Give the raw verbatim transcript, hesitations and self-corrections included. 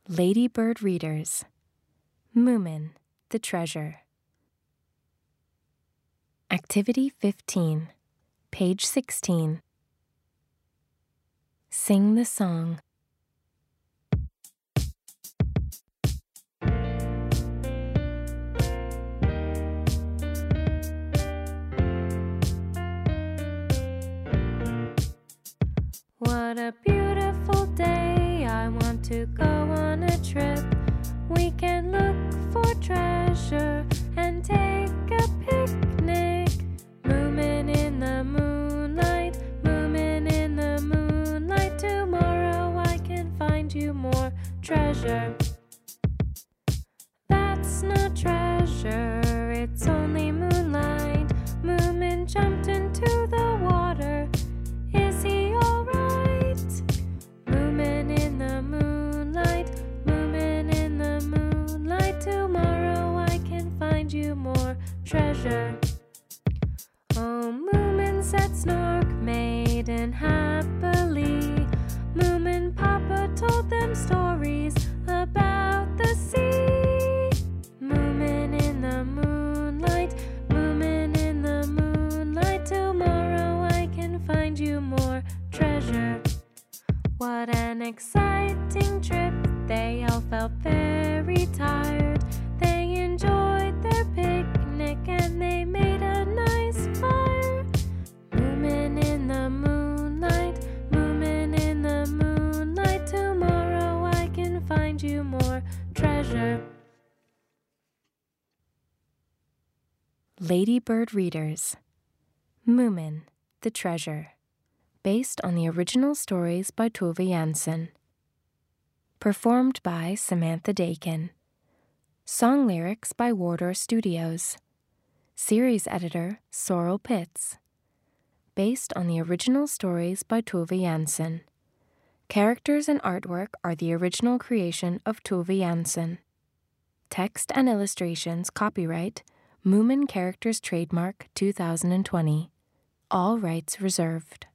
Ladybird Readers, Moomin, the Treasure. Activity fifteen, page sixteen. Sing the song. What a beautiful day, I want to go on a trip. We can look for treasure and take a picnic. Moomin in the moonlight, moomin in the moonlight. Tomorrow I can find you more treasure. That's not treasure, it's only moonlight. Moomin jumped into the water. Is he alright? Moomin in the moonlight, moomin in the moonlight. Tomorrow I can find you more treasure. Oh, Moomin said Snork, maiden happily. Moomin Papa told them stories about the sea. Moomin in the moonlight, moomin in the moonlight. Tomorrow I can find you more treasure. What an exciting trip. They all felt very tired. They enjoyed their picnic and they made a nice fire. Moomin in the moonlight, moomin in the moonlight. Tomorrow I can find you more treasure. Ladybird Readers, Moomin, the Treasure, based on the original stories by Tove Jansson. Performed by Samantha Dakin. Song lyrics by Wardour Studios. Series editor Sorrel Pitts. Based on the original stories by Tove Jansson. Characters and artwork are the original creation of Tove Jansson. Text and illustrations copyright Moomin Characters Trademark two thousand twenty. All rights reserved.